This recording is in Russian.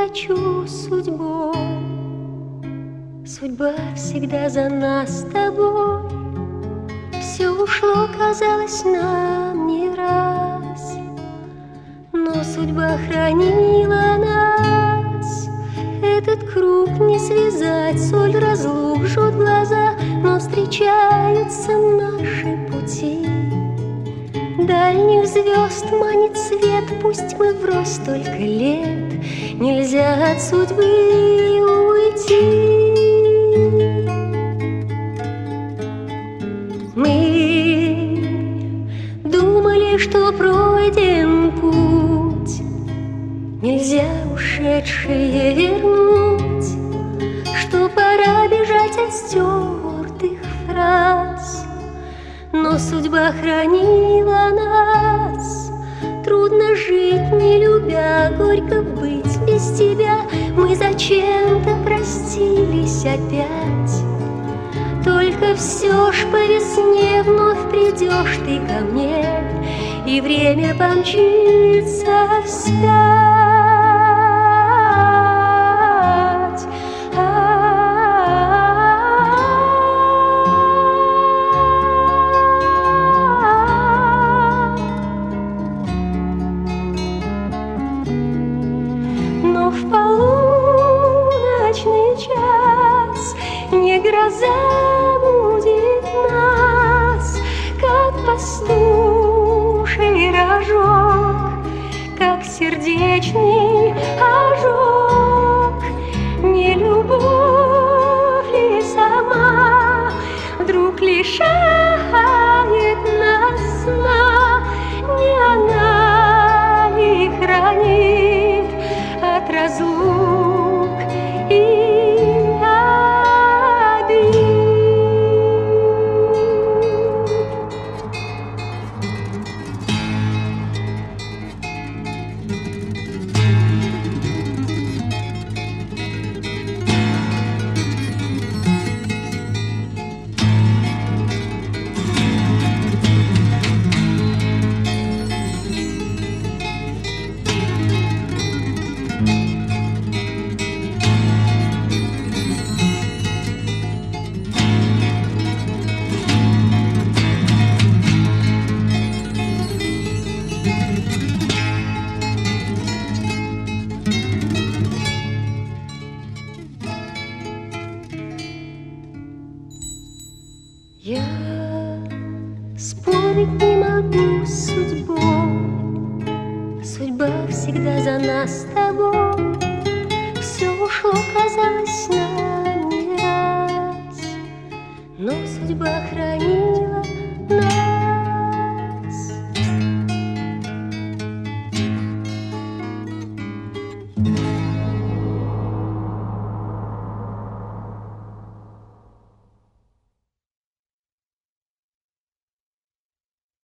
хочу судьбой. Судьба всегда за нас с тобой. Все ушло, казалось, нам не раз, но судьба хранила нас. Этот круг не связать, соль разлук жжет глаза, но встречаются наши пути. Дальних звезд манит свет, пусть мы врозь столько лет, нельзя от судьбы уйти. Мы думали, что пройден путь, нельзя ушедшее вернуть, что пора бежать от стертых фраз. Но судьба хранила нас. Трудно жить, не любя, горько быть без тебя. Мы зачем-то простились опять. Только все ж по весне вновь придешь ты ко мне, и время помчится вспять. Но в полуночный час не гроза будет нас, как пастуший рожок, как сердечный ожог. Не любовь ли сама вдруг лишает нас сна? Не она ли хранит от разлук и обид? Я спорить не могу с судьбой. Судьба всегда за нас с тобой. Все ушло, казалось, нам не раз, но судьба хранит